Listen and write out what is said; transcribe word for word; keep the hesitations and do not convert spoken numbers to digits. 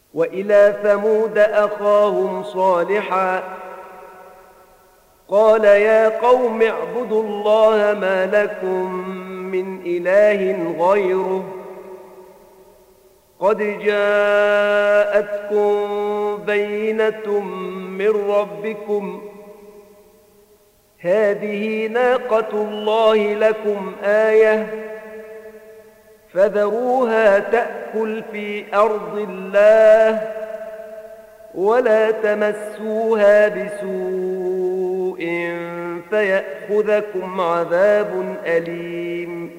وإلى ثمود أخاهم صالحا قال يا قوم اعبدوا الله ما لكم من إله غيره قد جاءتكم بينة من ربكم هذه ناقة الله لكم آية فذروها تأكل في أرض الله ولا تمسوها بسوء فيأخذكم عذاب أليم